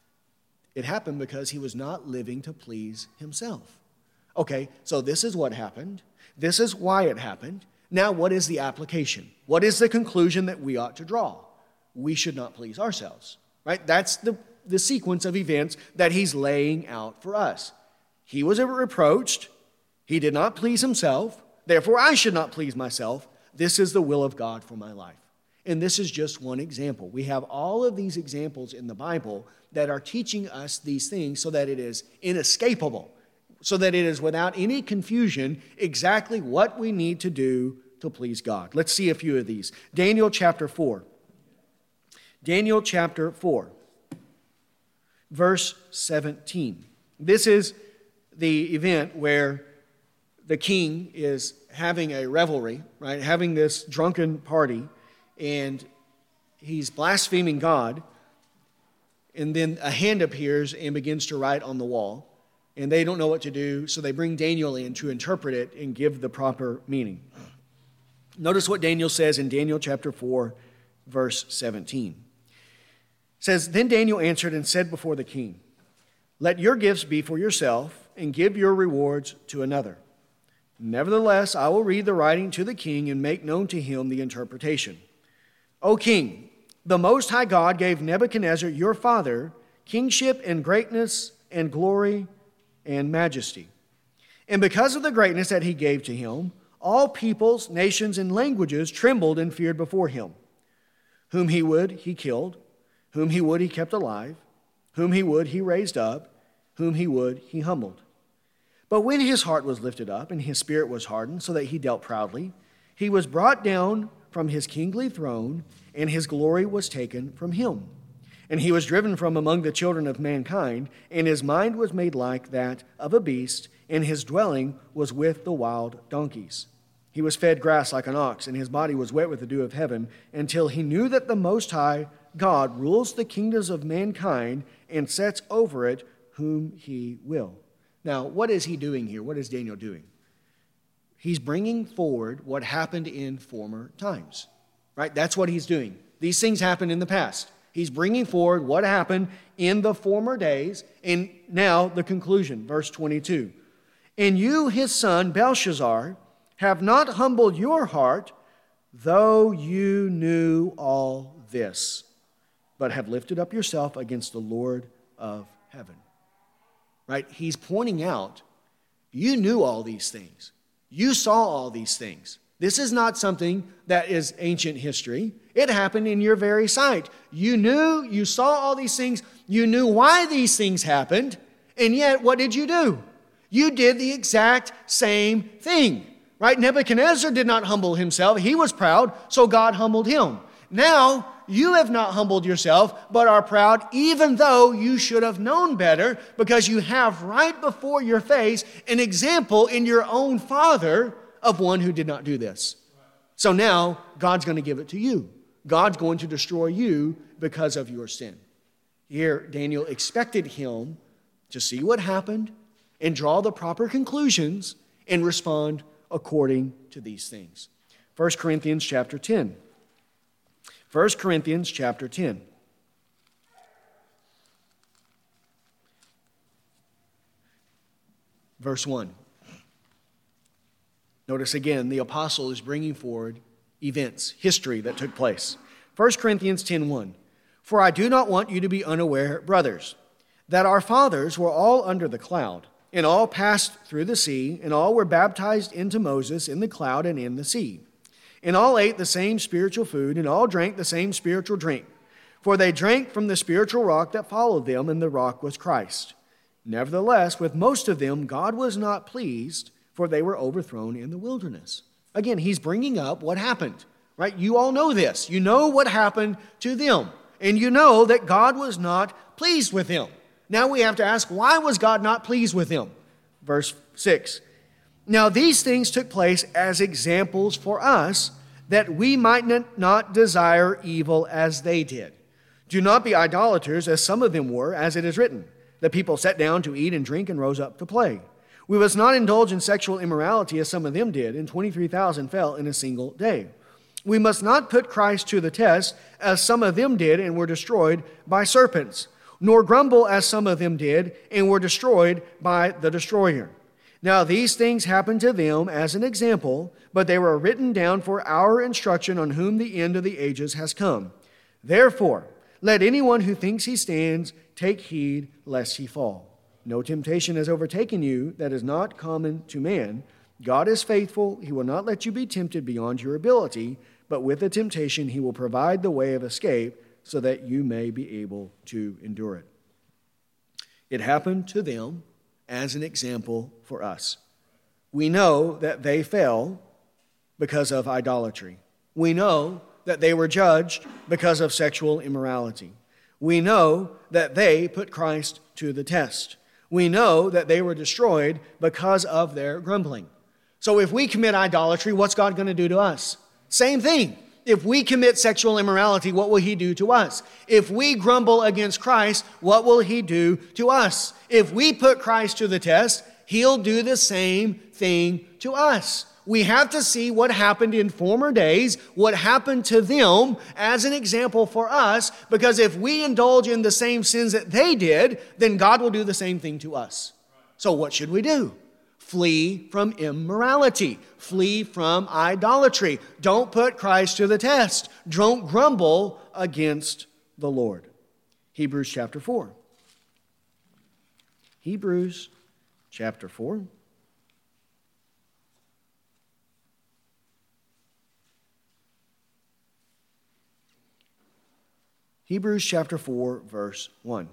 It happened because he was not living to please himself. Okay, so this is what happened. This is why it happened. Now, what is the application? What is the conclusion that we ought to draw? We should not please ourselves, right? That's the sequence of events that he's laying out for us. He was reproached. He did not please himself. Therefore, I should not please myself. This is the will of God for my life. And this is just one example. We have all of these examples in the Bible that are teaching us these things so that it is inescapable, so that it is without any confusion exactly what we need to do to please God. Let's see a few of these. Daniel chapter 4. Daniel chapter 4, verse 17. This is the event where the king is having a revelry, right? Having this drunken party, and he's blaspheming God. And then a hand appears and begins to write on the wall. And they don't know what to do, so they bring Daniel in to interpret it and give the proper meaning. Notice what Daniel says in Daniel chapter 4, verse 17. It says, "Then Daniel answered and said before the king, 'Let your gifts be for yourself, and give your rewards to another. Nevertheless, I will read the writing to the king and make known to him the interpretation. O king, the Most High God gave Nebuchadnezzar your father kingship and greatness and glory and majesty. And because of the greatness that he gave to him, all peoples, nations, and languages trembled and feared before him. Whom he would, he killed. Whom he would, he kept alive. Whom he would, he raised up. Whom he would, he humbled. But when his heart was lifted up and his spirit was hardened so that he dealt proudly, he was brought down from his kingly throne, and his glory was taken from him. And he was driven from among the children of mankind, and his mind was made like that of a beast, and his dwelling was with the wild donkeys. He was fed grass like an ox, and his body was wet with the dew of heaven, until he knew that the Most High God rules the kingdoms of mankind and sets over it whom he will. Now, what is he doing here? What is Daniel doing? He's bringing forward what happened in former times, right? That's what he's doing. These things happened in the past. He's bringing forward what happened in the former days, and now the conclusion, verse 22. And you, his son, Belshazzar, have not humbled your heart, though you knew all this, but have lifted up yourself against the Lord of heaven. Right? He's pointing out, you knew all these things. You saw all these things. This is not something that is ancient history. It happened in your very sight. You knew, you saw all these things. You knew why these things happened. And yet, what did you do? You did the exact same thing. Right? Nebuchadnezzar did not humble himself. He was proud, so God humbled him. Now, you have not humbled yourself, but are proud, even though you should have known better, because you have right before your face an example in your own father of one who did not do this. So now, God's going to give it to you. God's going to destroy you because of your sin. Here, Daniel expected him to see what happened and draw the proper conclusions and respond according to these things. 1 Corinthians chapter 10. 1 Corinthians chapter 10. Verse 1. Notice again, the apostle is bringing forward events, history that took place. 1 Corinthians 10:1. For I do not want you to be unaware, brothers, that our fathers were all under the cloud, and all passed through the sea, and all were baptized into Moses in the cloud and in the sea. And all ate the same spiritual food, and all drank the same spiritual drink. For they drank from the spiritual rock that followed them, and the rock was Christ. Nevertheless, with most of them, God was not pleased, for they were overthrown in the wilderness. Again, he's bringing up what happened, right? You all know this. You know what happened to them. And you know that God was not pleased with them. Now we have to ask, why was God not pleased with them? Verse 6. Now these things took place as examples for us, that we might not desire evil as they did. Do not be idolaters, as some of them were, as it is written. The people sat down to eat and drink and rose up to play. We must not indulge in sexual immorality, as some of them did, and 23,000 fell in a single day. We must not put Christ to the test, as some of them did and were destroyed by serpents, nor grumble as some of them did and were destroyed by the destroyer. Now these things happened to them as an example, but they were written down for our instruction, on whom the end of the ages has come. Therefore, let anyone who thinks he stands take heed lest he fall. No temptation has overtaken you that is not common to man. God is faithful. He will not let you be tempted beyond your ability, but with the temptation he will provide the way of escape, so that you may be able to endure it. It happened to them as an example for us. We know that they fell because of idolatry. We know that they were judged because of sexual immorality. We know that they put Christ to the test. We know that they were destroyed because of their grumbling. So if we commit idolatry, what's God going to do to us? Same thing. If we commit sexual immorality, what will he do to us? If we grumble against Christ, what will he do to us? If we put Christ to the test, he'll do the same thing to us. We have to see what happened in former days, what happened to them as an example for us, because if we indulge in the same sins that they did, then God will do the same thing to us. So what should we do? Flee from immorality. Flee from idolatry. Don't put Christ to the test. Don't grumble against the Lord. Hebrews chapter 4. Hebrews chapter 4. Hebrews chapter 4, verse 1.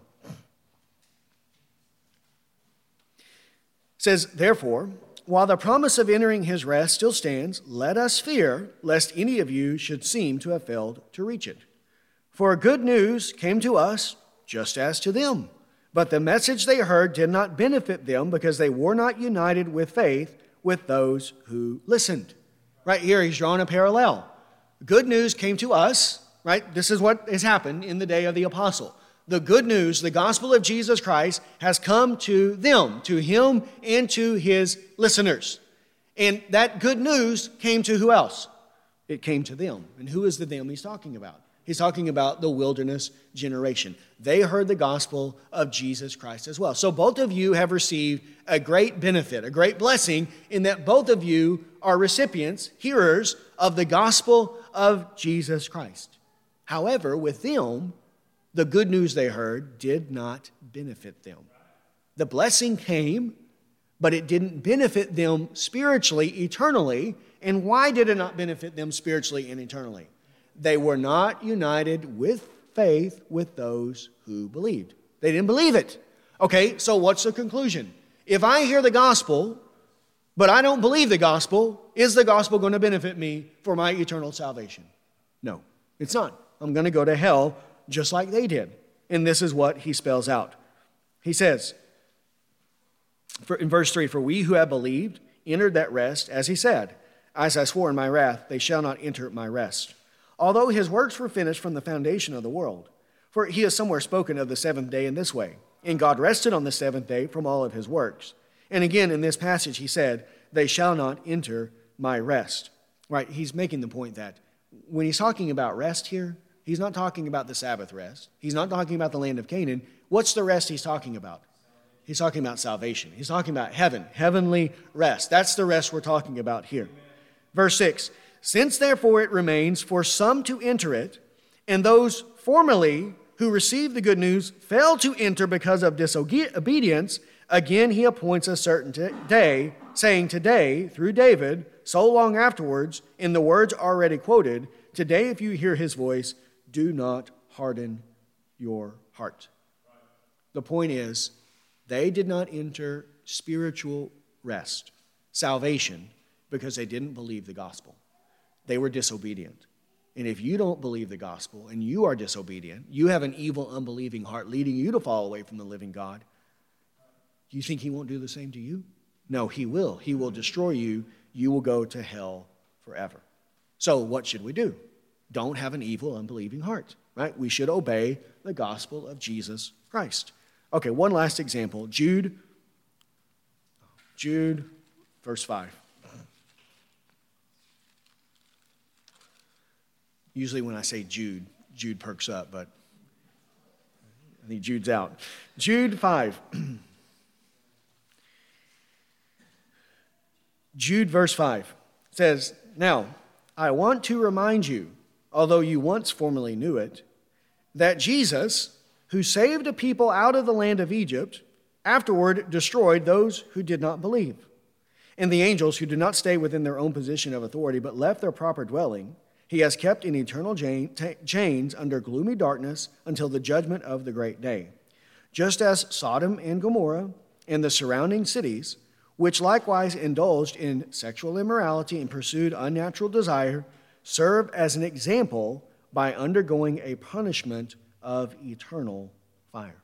It says, therefore, while the promise of entering his rest still stands, let us fear, lest any of you should seem to have failed to reach it. For good news came to us, just as to them. But the message they heard did not benefit them, because they were not united with faith with those who listened. Right here, he's drawing a parallel. Good news came to us, right? This is what has happened in the day of the apostle. The good news, the gospel of Jesus Christ, has come to them, to him and to his listeners. And that good news came to who else? It came to them. And who is the them he's talking about? He's talking about the wilderness generation. They heard the gospel of Jesus Christ as well. So both of you have received a great benefit, a great blessing, in that both of you are recipients, hearers of the gospel of Jesus Christ. However, with them, the good news they heard did not benefit them. The blessing came, but it didn't benefit them spiritually, eternally. And why did it not benefit them spiritually and eternally? They were not united with faith with those who believed. They didn't believe it. Okay, so what's the conclusion? If I hear the gospel, but I don't believe the gospel, is the gospel going to benefit me for my eternal salvation? No, it's not. I'm going to go to hell just like they did. And this is what he spells out. He says, in verse 3, "For we who have believed entered that rest, as he said, as I swore in my wrath, they shall not enter my rest. Although his works were finished from the foundation of the world. For he has somewhere spoken of the seventh day in this way, and God rested on the seventh day from all of his works. And again, in this passage, he said, they shall not enter my rest." Right, he's making the point that when he's talking about rest here, he's not talking about the Sabbath rest. He's not talking about the land of Canaan. What's the rest he's talking about? He's talking about salvation. He's talking about heaven, heavenly rest. That's the rest we're talking about here. Verse 6, "Since therefore it remains for some to enter it, and those formerly who received the good news failed to enter because of disobedience, again he appoints a certain day, saying today, through David, so long afterwards, in the words already quoted, today if you hear his voice, do not harden your heart." The point is, they did not enter spiritual rest, salvation, because they didn't believe the gospel. They were disobedient. And if you don't believe the gospel and you are disobedient, you have an evil, unbelieving heart leading you to fall away from the living God, do you think he won't do the same to you? No, he will. He will destroy you. You will go to hell forever. So what should we do? Don't have an evil, unbelieving heart, right? We should obey the gospel of Jesus Christ. Okay, one last example. Jude, verse 5. Usually when I say Jude perks up, but I think Jude's out. Jude 5. Jude verse 5 says, "Now, I want to remind you, although you once formerly knew it, that Jesus, who saved a people out of the land of Egypt, afterward destroyed those who did not believe. And the angels who did not stay within their own position of authority, but left their proper dwelling, he has kept in eternal chains under gloomy darkness until the judgment of the great day. Just as Sodom and Gomorrah and the surrounding cities, which likewise indulged in sexual immorality and pursued unnatural desire, serve as an example by undergoing a punishment of eternal fire."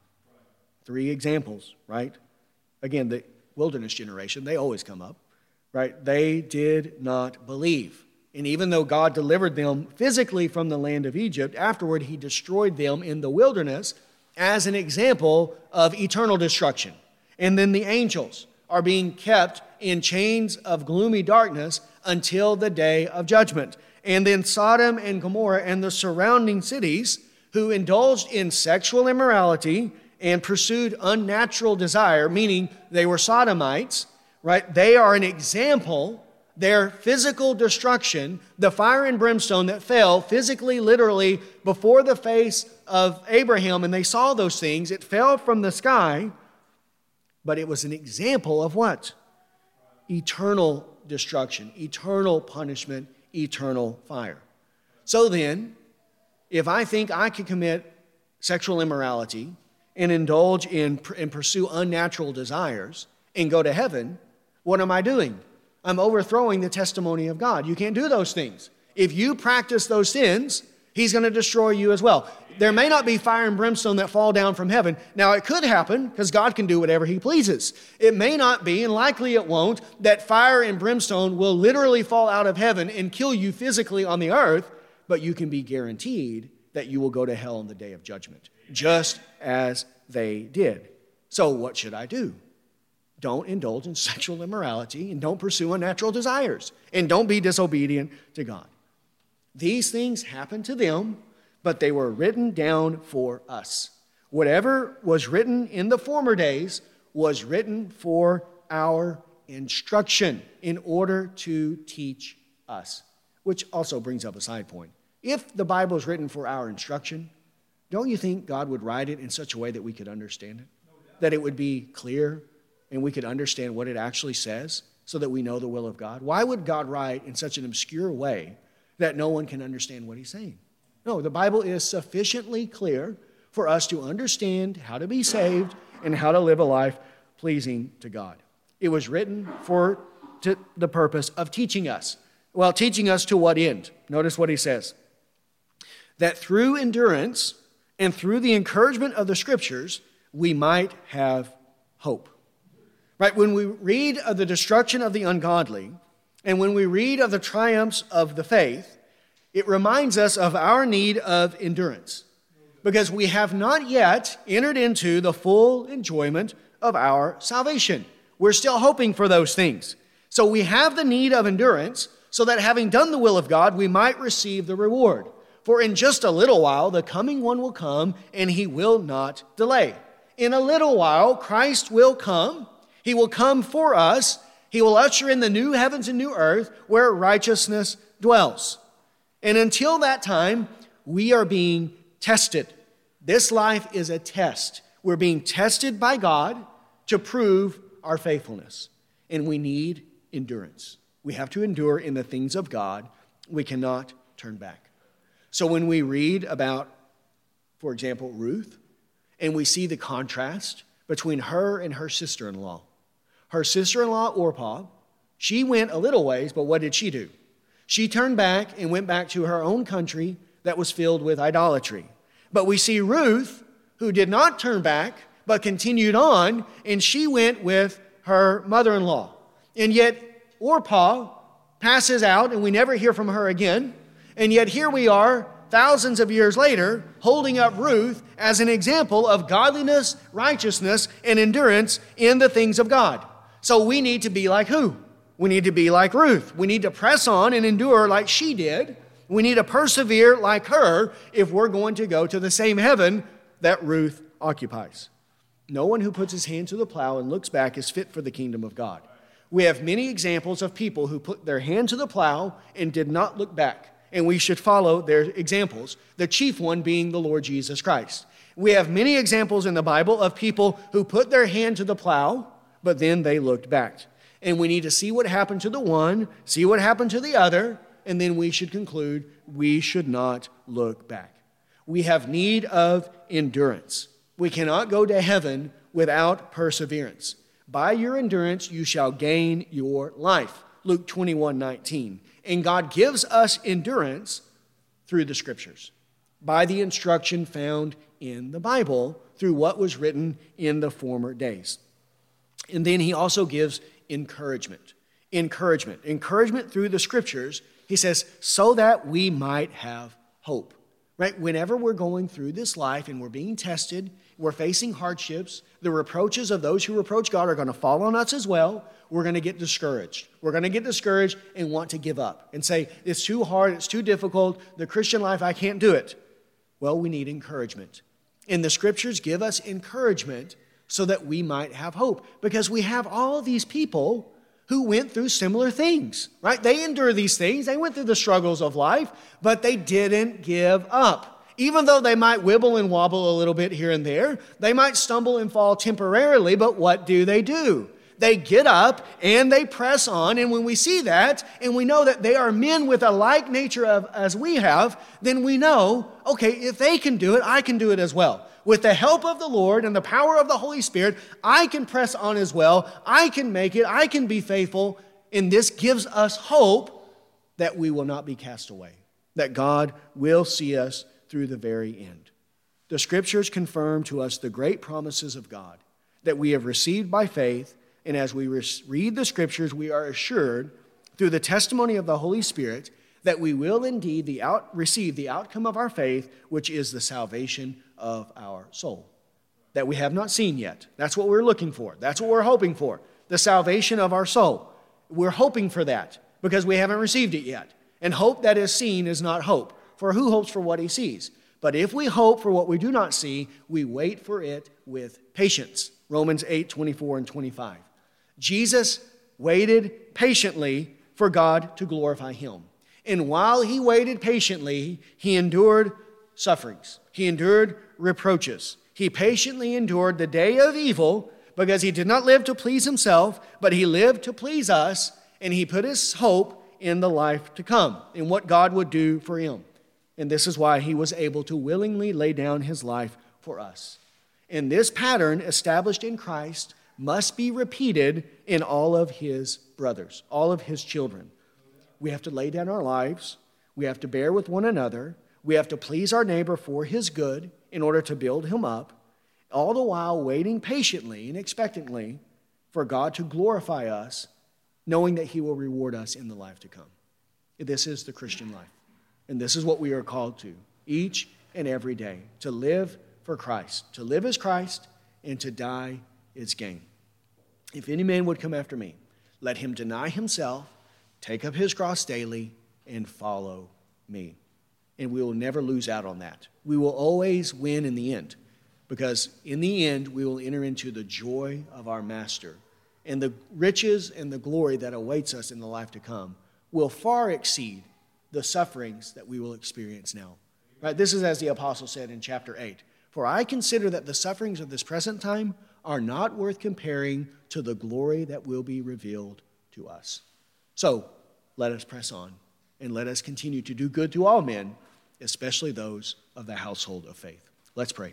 3 examples, right? Again, the wilderness generation, they always come up, right? They did not believe. And even though God delivered them physically from the land of Egypt, afterward he destroyed them in the wilderness as an example of eternal destruction. And then the angels are being kept in chains of gloomy darkness until the day of judgment. And then Sodom and Gomorrah and the surrounding cities who indulged in sexual immorality and pursued unnatural desire, meaning they were sodomites, right? They are an example. Their physical destruction, the fire and brimstone that fell physically, literally, before the face of Abraham, and they saw those things, it fell from the sky, but it was an example of what? Eternal destruction, eternal punishment, eternal fire. So then, if I think I can commit sexual immorality and indulge in and pursue unnatural desires and go to heaven, what am I doing? I'm overthrowing the testimony of God. You can't do those things. If you practice those sins, he's going to destroy you as well. There may not be fire and brimstone that fall down from heaven. Now, it could happen because God can do whatever he pleases. It may not be, and likely it won't, that fire and brimstone will literally fall out of heaven and kill you physically on the earth, but you can be guaranteed that you will go to hell on the day of judgment, just as they did. So what should I do? Don't indulge in sexual immorality, and don't pursue unnatural desires, and don't be disobedient to God. These things happened to them, but they were written down for us. Whatever was written in the former days was written for our instruction, in order to teach us. Which also brings up a side point. If the Bible is written for our instruction, don't you think God would write it in such a way that we could understand it? That it would be clear and we could understand what it actually says so that we know the will of God? Why would God write in such an obscure way that no one can understand what he's saying? No, the Bible is sufficiently clear for us to understand how to be saved and how to live a life pleasing to God. It was written for the purpose of teaching us. Well, teaching us to what end? Notice what he says. That through endurance and through the encouragement of the Scriptures, we might have hope. Right? When we read of the destruction of the ungodly, and when we read of the triumphs of the faith, it reminds us of our need of endurance, because we have not yet entered into the full enjoyment of our salvation. We're still hoping for those things. So we have the need of endurance so that having done the will of God, we might receive the reward. For in just a little while, the coming one will come, and he will not delay. In a little while, Christ will come. He will come for us. He will usher in the new heavens and new earth where righteousness dwells. And until that time, we are being tested. This life is a test. We're being tested by God to prove our faithfulness. And we need endurance. We have to endure in the things of God. We cannot turn back. So when we read about, for example, Ruth, and we see the contrast between her and her sister-in-law. Her sister-in-law, Orpah, she went a little ways, but what did she do? She turned back and went back to her own country that was filled with idolatry. But we see Ruth, who did not turn back, but continued on, and she went with her mother-in-law. And yet Orpah passes out, and we never hear from her again. And yet here we are, thousands of years later, holding up Ruth as an example of godliness, righteousness, and endurance in the things of God. So we need to be like who? We need to be like Ruth. We need to press on and endure like she did. We need to persevere like her if we're going to go to the same heaven that Ruth occupies. No one who puts his hand to the plow and looks back is fit for the kingdom of God. We have many examples of people who put their hand to the plow and did not look back. And we should follow their examples, the chief one being the Lord Jesus Christ. We have many examples in the Bible of people who put their hand to the plow, but then they looked back. And we need to see what happened to the one, see what happened to the other, and then we should conclude we should not look back. We have need of endurance. We cannot go to heaven without perseverance. By your endurance you shall gain your life. Luke 21:19. And God gives us endurance through the Scriptures, by the instruction found in the Bible, through what was written in the former days. And then he also gives encouragement. Encouragement through the Scriptures, he says, so that we might have hope. Right? Whenever we're going through this life and we're being tested, we're facing hardships, the reproaches of those who reproach God are going to fall on us as well. We're going to get discouraged. We're going to get discouraged and want to give up and say, it's too hard, it's too difficult, the Christian life, I can't do it. Well, we need encouragement. And the Scriptures give us encouragement so that we might have hope, because we have all these people who went through similar things, right? They endured these things. They went through the struggles of life, but they didn't give up. Even though they might wibble and wobble a little bit here and there, they might stumble and fall temporarily, but what do? They get up and they press on, and when we see that and we know that they are men with a like nature as we have, then we know, okay, if they can do it, I can do it as well. With the help of the Lord and the power of the Holy Spirit, I can press on as well. I can make it. I can be faithful. And this gives us hope that we will not be cast away, that God will see us through the very end. The Scriptures confirm to us the great promises of God that we have received by faith. And as we read the Scriptures, we are assured through the testimony of the Holy Spirit that we will indeed receive the outcome of our faith, which is the salvation of our soul, that we have not seen yet. That's what we're looking for. That's what we're hoping for, the salvation of our soul. We're hoping for that because we haven't received it yet. And hope that is seen is not hope, for who hopes for what he sees? But if we hope for what we do not see, we wait for it with patience. Romans 8:24 and 25. Jesus waited patiently for God to glorify him. And while he waited patiently, he endured sufferings. He endured reproaches. He patiently endured the day of evil because he did not live to please himself, but he lived to please us, and he put his hope in the life to come, in what God would do for him. And this is why he was able to willingly lay down his life for us. And this pattern established in Christ must be repeated in all of his brothers, all of his children. We have to lay down our lives. We have to bear with one another. We have to please our neighbor for his good in order to build him up, all the while waiting patiently and expectantly for God to glorify us, knowing that he will reward us in the life to come. This is the Christian life. And this is what we are called to each and every day, to live for Christ. To live as Christ and to die is gain. If any man would come after me, let him deny himself, take up his cross daily, and follow me. And we will never lose out on that. We will always win in the end, because in the end we will enter into the joy of our Master. And the riches and the glory that awaits us in the life to come will far exceed the sufferings that we will experience now. Right? This is as the apostle said in chapter 8. For I consider that the sufferings of this present time are not worth comparing to the glory that will be revealed to us. So let us press on and let us continue to do good to all men, especially those of the household of faith. Let's pray.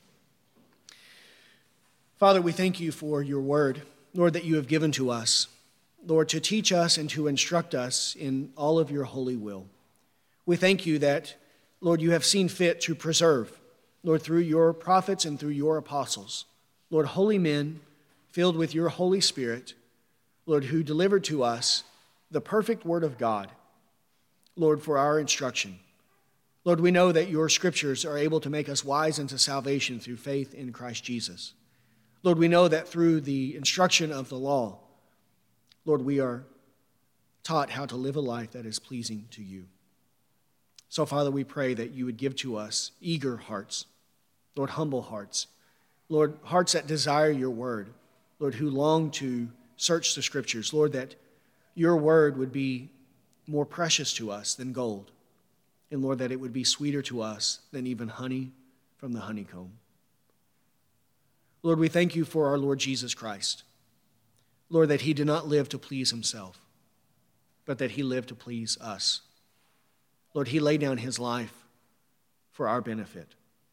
Father, we thank you for your word, Lord, that you have given to us, Lord, to teach us and to instruct us in all of your holy will. We thank you that, Lord, you have seen fit to preserve, Lord, through your prophets and through your apostles, Lord, holy men filled with your Holy Spirit, Lord, who delivered to us the perfect word of God, Lord, for our instruction. Lord, we know that your scriptures are able to make us wise unto salvation through faith in Christ Jesus. Lord, we know that through the instruction of the law, Lord, we are taught how to live a life that is pleasing to you. So, Father, we pray that you would give to us eager hearts, Lord, humble hearts, Lord, hearts that desire your word, Lord, who long to search the scriptures, Lord, that your word would be more precious to us than gold, and Lord, that it would be sweeter to us than even honey from the honeycomb. Lord, we thank you for our Lord Jesus Christ. Lord, that he did not live to please himself, but that he lived to please us. Lord, he laid down his life for our benefit.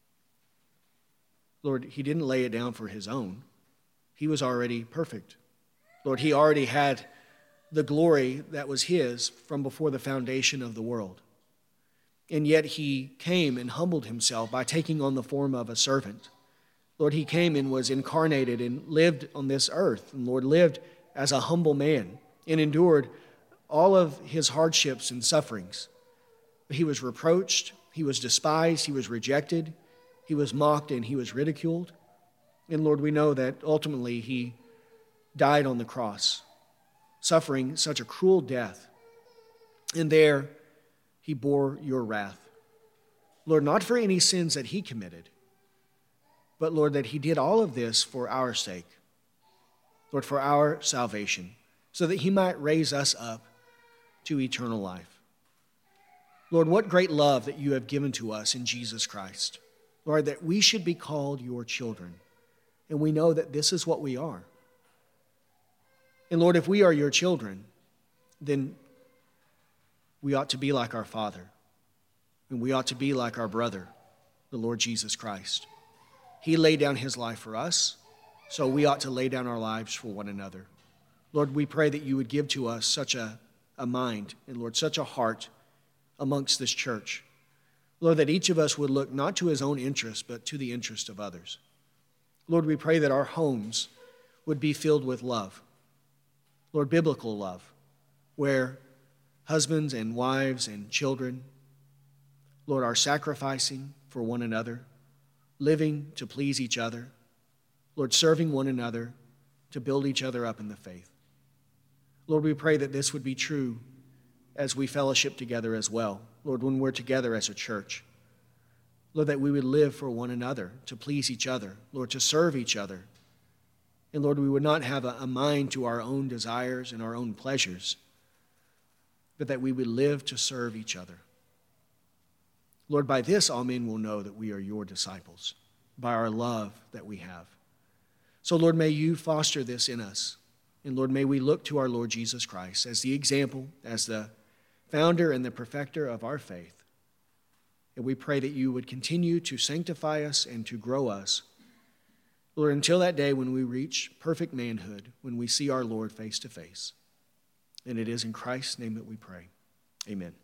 Lord, he didn't lay it down for his own. He was already perfect. Lord, he already had the glory that was his from before the foundation of the world. And yet he came and humbled himself by taking on the form of a servant. Lord, he came and was incarnated and lived on this earth. And Lord, lived as a humble man and endured all of his hardships and sufferings. He was reproached, he was despised, he was rejected, he was mocked, and he was ridiculed. And Lord, we know that ultimately he died on the cross, suffering such a cruel death. And there he bore your wrath. Lord, not for any sins that he committed, but Lord, that he did all of this for our sake, Lord, for our salvation, so that he might raise us up to eternal life. Lord, what great love that you have given to us in Jesus Christ. Lord, that we should be called your children. And we know that this is what we are. And Lord, if we are your children, then we ought to be like our Father. And we ought to be like our brother, the Lord Jesus Christ. He laid down his life for us, so we ought to lay down our lives for one another. Lord, we pray that you would give to us such a mind, and Lord, such a heart amongst this church. Lord, that each of us would look not to his own interest, but to the interest of others. Lord, we pray that our homes would be filled with love. Lord, biblical love, where husbands and wives and children, Lord, are sacrificing for one another, living to please each other, Lord, serving one another to build each other up in the faith. Lord, we pray that this would be true as we fellowship together as well. Lord, when we're together as a church, Lord, that we would live for one another, to please each other, Lord, to serve each other. And Lord, we would not have a mind to our own desires and our own pleasures, but that we would live to serve each other. Lord, by this all men will know that we are your disciples, by our love that we have. So Lord, may you foster this in us. And Lord, may we look to our Lord Jesus Christ as the example, as the founder and the perfecter of our faith. And we pray that you would continue to sanctify us and to grow us, Lord, until that day when we reach perfect manhood, when we see our Lord face to face. And it is in Christ's name that we pray. Amen.